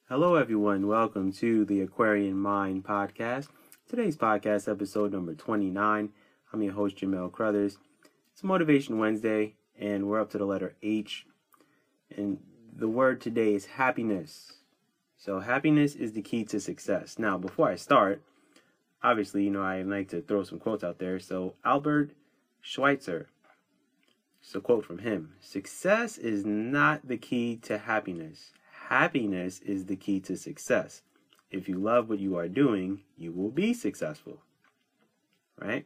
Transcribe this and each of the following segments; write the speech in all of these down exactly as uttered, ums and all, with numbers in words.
Hello, everyone. Welcome to the Aquarian Mind podcast. Today's podcast, episode number twenty-nine. I'm your host, Jamel Crothers. It's Motivation Wednesday, and we're up to the letter H. And the word today is happiness. So happiness is the key to success. Now, before I start, obviously, you know, I like to throw some quotes out there. So Albert Schweitzer, it's a quote from him. Success is not the key to happiness. Happiness is the key to success. If you love what you are doing, you will be successful. Right?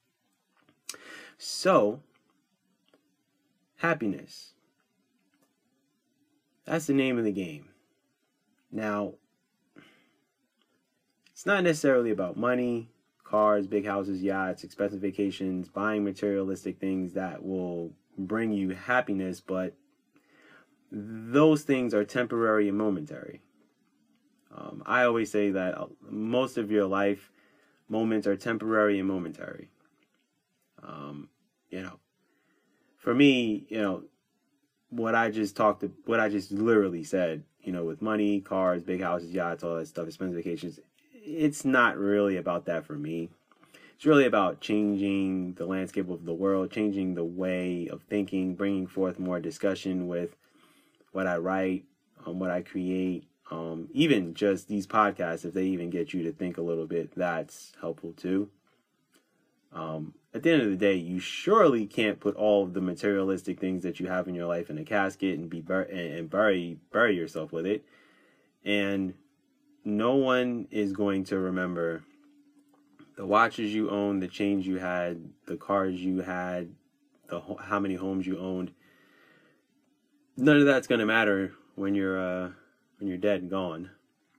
So, happiness. That's the name of the game. Now, it's not necessarily about money, cars, big houses, yachts, expensive vacations, buying materialistic things that will bring you happiness, but those things are temporary and momentary. Um, I always say that most of your life moments are temporary and momentary. Um, you know, for me, you know, what I just talked to, what I just literally said, you know, with money, cars, big houses, yachts, all that stuff, expensive vacations, it's not really about that for me. It's really about changing the landscape of the world, changing the way of thinking, bringing forth more discussion with what I write, um, what I create, um, even just these podcasts, if they even get you to think a little bit, that's helpful too. Um, at the end of the day, you surely can't put all of the materialistic things that you have in your life in a casket and be bur- and, and bury bury yourself with it. And no one is going to remember the watches you owned, the chains you had, the cars you had, the how many homes you owned. None of that's going to matter when you're uh, when you're dead and gone.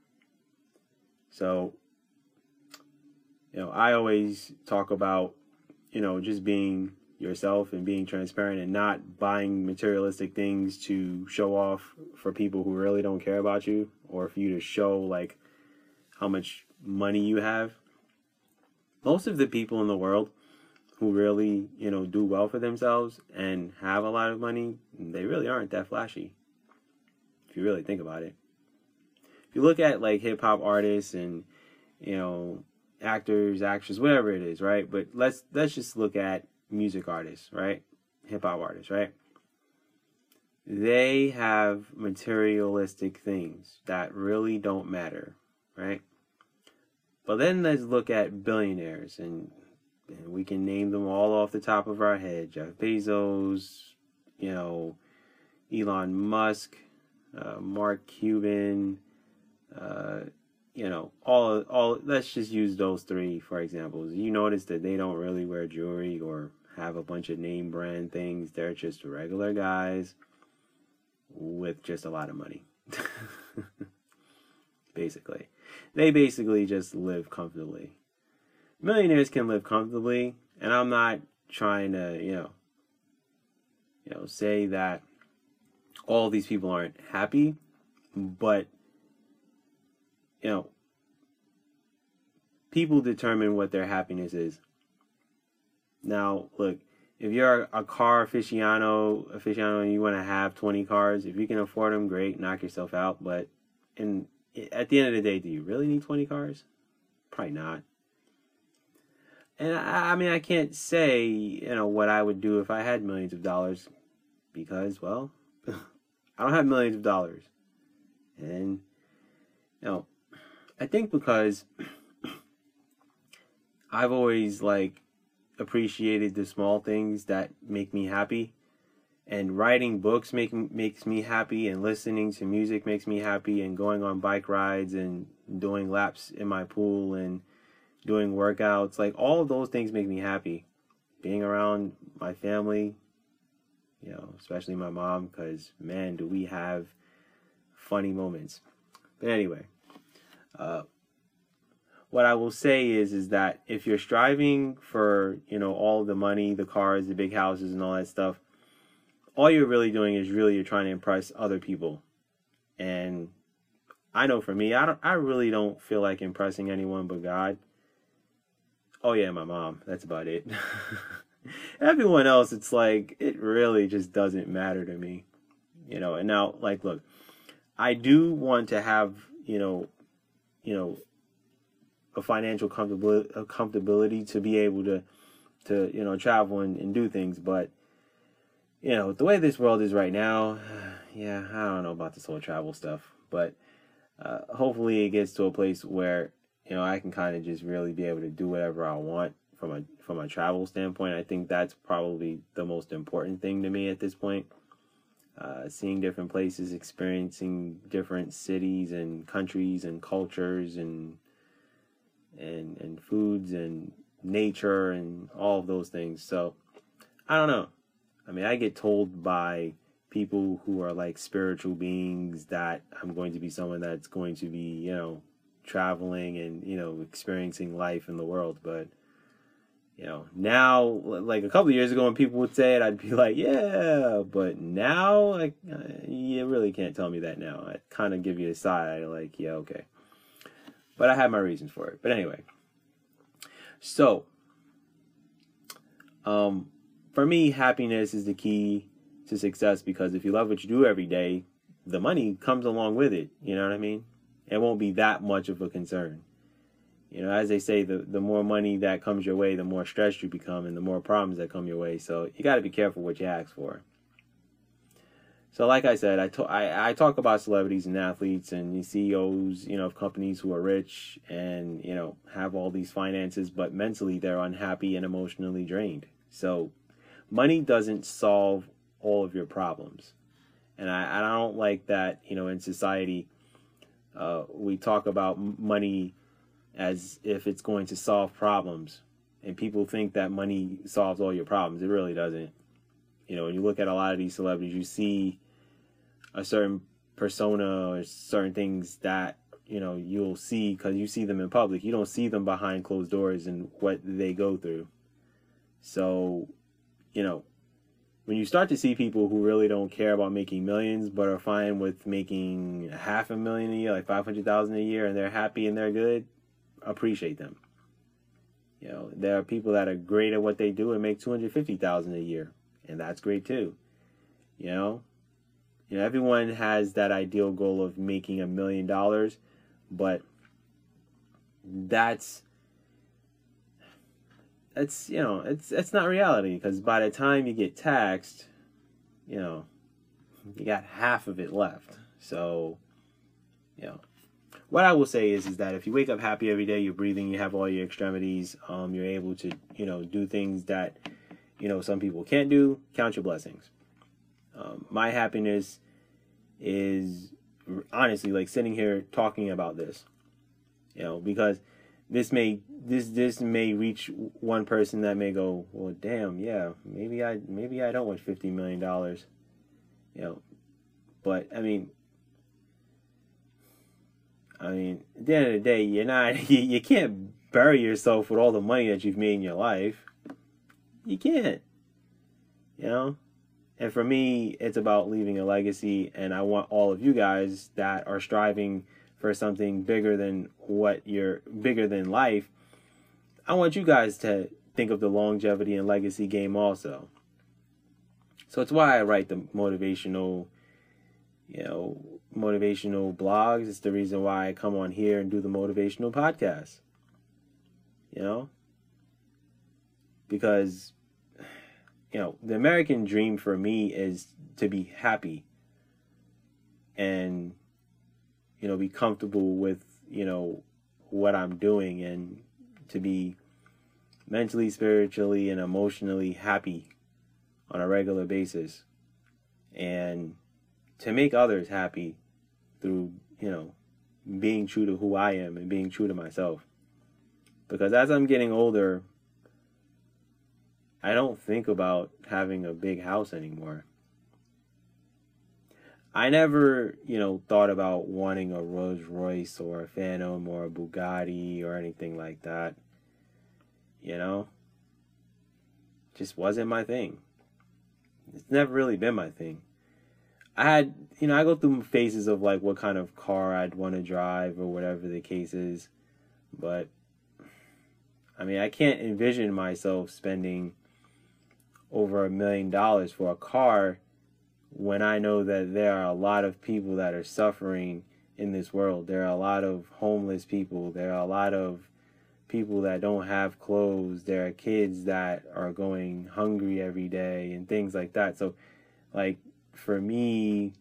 So, you know, I always talk about, you know, just being yourself and being transparent and not buying materialistic things to show off for people who really don't care about you, or for you to show like how much money you have. Most of the people in the world who really, you know, do well for themselves and have a lot of money, they really aren't that flashy, if you really think about it. If you look at like hip hop artists and, you know, actors, actresses, whatever it is, right? But let's let's just look at music artists, right? Hip hop artists, right? They have materialistic things that really don't matter, right? But then let's look at billionaires, and, and we can name them all off the top of our head. Jeff Bezos, you know, Elon Musk, uh, Mark Cuban, uh, you know, all, all, let's just use those three for examples. You notice that they don't really wear jewelry or have a bunch of name brand things. They're just regular guys with just a lot of money. Basically. They basically just live comfortably. Millionaires can live comfortably, and I'm not trying to, you know, you know, say that all these people aren't happy, but, you know, people determine what their happiness is. Now, look, if you're a car aficionado, aficionado and you want to have twenty cars, if you can afford them, great, knock yourself out. But in at the end of the day, do you really need twenty cars? Probably not. And I, I mean, I can't say, you know, what I would do if I had millions of dollars, because, well, I don't have millions of dollars. And, you know, I think because I've always, like, appreciated the small things that make me happy. And writing books make, makes me happy, and listening to music makes me happy, and going on bike rides and doing laps in my pool and doing workouts. Like, all of those things make me happy. Being around my family, you know, especially my mom, because, man, do we have funny moments. But anyway, uh, what I will say is, is that if you're striving for, you know, all the money, the cars, the big houses, and all that stuff, all you're really doing is really you're trying to impress other people. And I know for me, I don't, I really don't feel like impressing anyone but God. Oh yeah, my mom. That's about it. Everyone else, it's like, it really just doesn't matter to me. You know, and now, like, look, I do want to have, you know, you know, a financial comfortability, a comfortability to be able to, to you know, travel and, and do things. But, you know, the way this world is right now, yeah, I don't know about this whole travel stuff. But uh, hopefully it gets to a place where, you know, I can kind of just really be able to do whatever I want from a from a travel standpoint. I think that's probably the most important thing to me at this point. Uh, seeing different places, experiencing different cities and countries and cultures and and and foods and nature and all of those things. So I don't know. I mean, I get told by people who are like spiritual beings that I'm going to be someone that's going to be, you know, traveling and, you know, experiencing life in the world. But, you know, now, like a couple of years ago when people would say it, I'd be like, yeah. But now, like, uh, you really can't tell me that now. I kind of give you a sigh, like, yeah, okay. But I have my reasons for it. But anyway. So, um, for me, happiness is the key to success, because if you love what you do every day, the money comes along with it. You know what I mean? It won't be that much of a concern. You know, as they say, the, the more money that comes your way, the more stressed you become and the more problems that come your way. So you got to be careful what you ask for. So like I said, I, to, I, I talk about celebrities and athletes and these C E Os, you know, of companies who are rich and, you know, have all these finances, but mentally they're unhappy and emotionally drained. So money doesn't solve all of your problems. And I, I don't like that, you know, in society, uh, we talk about money as if it's going to solve problems. And people think that money solves all your problems. It really doesn't. You know, when you look at a lot of these celebrities, you see a certain persona or certain things that, you know, you'll see because you see them in public. You don't see them behind closed doors and what they go through. So, you know, when you start to see people who really don't care about making millions but are fine with making half a million a year, like five hundred thousand a year, and they're happy and they're good, appreciate them. You know, there are people that are great at what they do and make two hundred fifty thousand a year, and that's great too. You know, you know, everyone has that ideal goal of making a million dollars, but that's It's, you know, it's it's not reality, because by the time you get taxed, you know, you got half of it left. So, you know, what I will say is is that if you wake up happy every day, you're breathing, you have all your extremities, um, you're able to, you know, do things that, you know, some people can't do, count your blessings. Um, my happiness is honestly like sitting here talking about this, you know, because This may this this may reach one person that may go, well, damn, yeah, maybe I maybe I don't want fifty million dollars, you know. But I mean, I mean, at the end of the day, you're not you, you can't bury yourself with all the money that you've made in your life. You can't, you know. And for me, it's about leaving a legacy, and I want all of you guys that are striving for something bigger than what you're bigger than life, I want you guys to think of the longevity and legacy game also. So it's why I write the motivational, you know, motivational blogs. It's the reason why I come on here and do the motivational podcast. You know? Because, you know, the American dream for me is to be happy and, you know, be comfortable with, you know, what I'm doing, and to be mentally, spiritually, and emotionally happy on a regular basis, and to make others happy through, you know, being true to who I am and being true to myself. Because as I'm getting older, I don't think about having a big house anymore. I never, you know, thought about wanting a Rolls Royce or a Phantom or a Bugatti or anything like that. You know? Just wasn't my thing. It's never really been my thing. I had, you know, I go through phases of like what kind of car I'd want to drive or whatever the case is. But, I mean, I can't envision myself spending over a million dollars for a car when I know that there are a lot of people that are suffering in this world. There are a lot of homeless people. There are a lot of people that don't have clothes. There are kids that are going hungry every day and things like that. So, like, for me,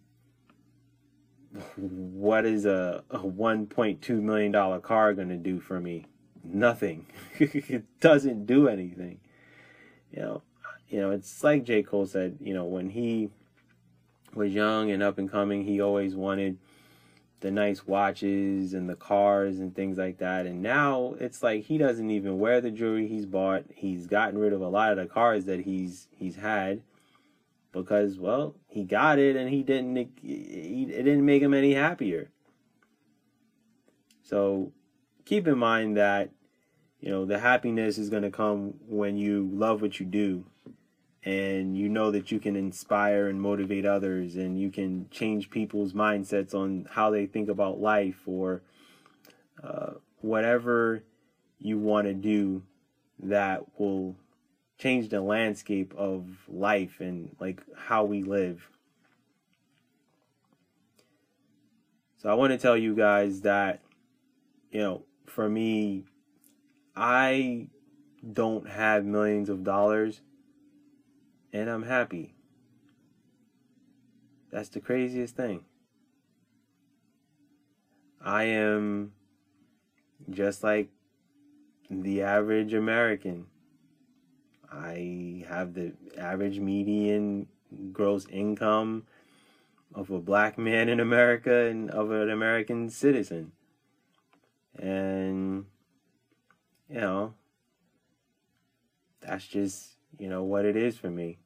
what is a, a one point two million dollars car going to do for me? Nothing. It doesn't do anything. You know, you know, it's like J. Cole said, you know, when he was young and up and coming, he always wanted the nice watches and the cars and things like that. And now it's like he doesn't even wear the jewelry he's bought. He's gotten rid of a lot of the cars that he's he's had because, well, he got it and he didn't he, it didn't make him any happier. So keep in mind that, you know, the happiness is going to come when you love what you do and you know that you can inspire and motivate others and you can change people's mindsets on how they think about life or uh, whatever you want to do that will change the landscape of life and like how we live. So I want to tell you guys that, you know, for me, I don't have millions of dollars and I'm happy. That's the craziest thing. I am just like the average American. I have the average median gross income of a black man in America and of an American citizen. And, you know, that's just, you know, what it is for me.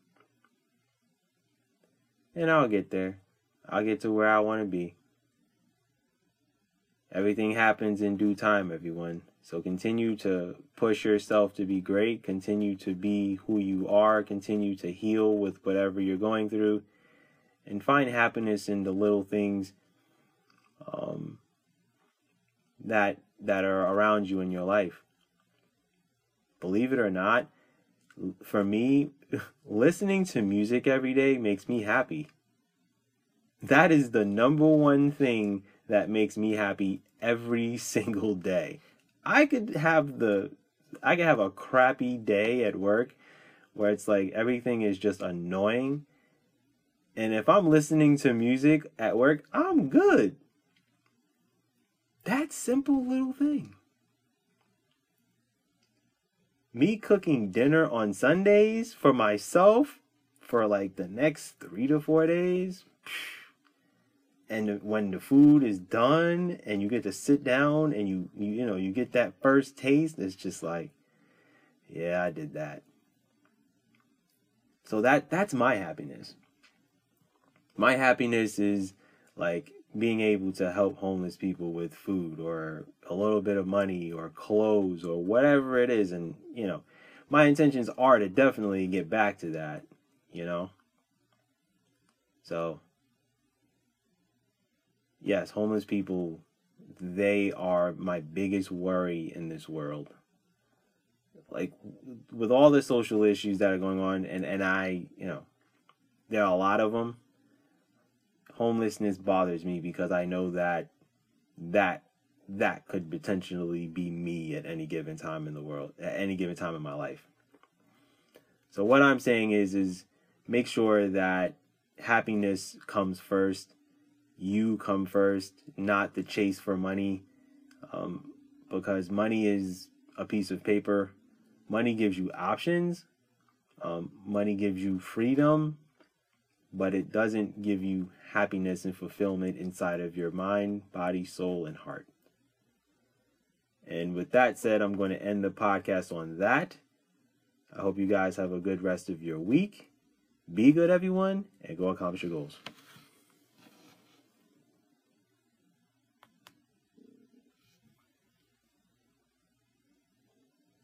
And I'll get there. I'll get to where I want to be. Everything happens in due time, everyone. So continue to push yourself to be great. Continue to be who you are. Continue to heal with whatever you're going through. And find happiness in the little things um, that that are around you in your life. Believe it or not, for me, listening to music every day makes me happy. That is the number one thing that makes me happy every single day. I could have the I could have a crappy day at work where it's like everything is just annoying. And if I'm listening to music at work, I'm good. That simple little thing. Me cooking dinner on Sundays for myself for like the next three to four days. And when the food is done and you get to sit down and you, you, you know, you get that first taste, it's just like, yeah, I did that. So that that's my happiness. My happiness is like being able to help homeless people with food or a little bit of money or clothes or whatever it is. And, you know, my intentions are to definitely get back to that, you know. So, yes, homeless people, they are my biggest worry in this world. Like, with all the social issues that are going on, and, and I, you know, there are a lot of them. Homelessness bothers me because I know that that that could potentially be me at any given time in the world, at any given time in my life. So what I'm saying is, is make sure that happiness comes first. You come first, not the chase for money, um, because money is a piece of paper. Money gives you options. Um, money gives you freedom, but it doesn't give you happiness and fulfillment inside of your mind, body, soul, and heart. And with that said, I'm going to end the podcast on that. I hope you guys have a good rest of your week. Be good, everyone, and go accomplish your goals.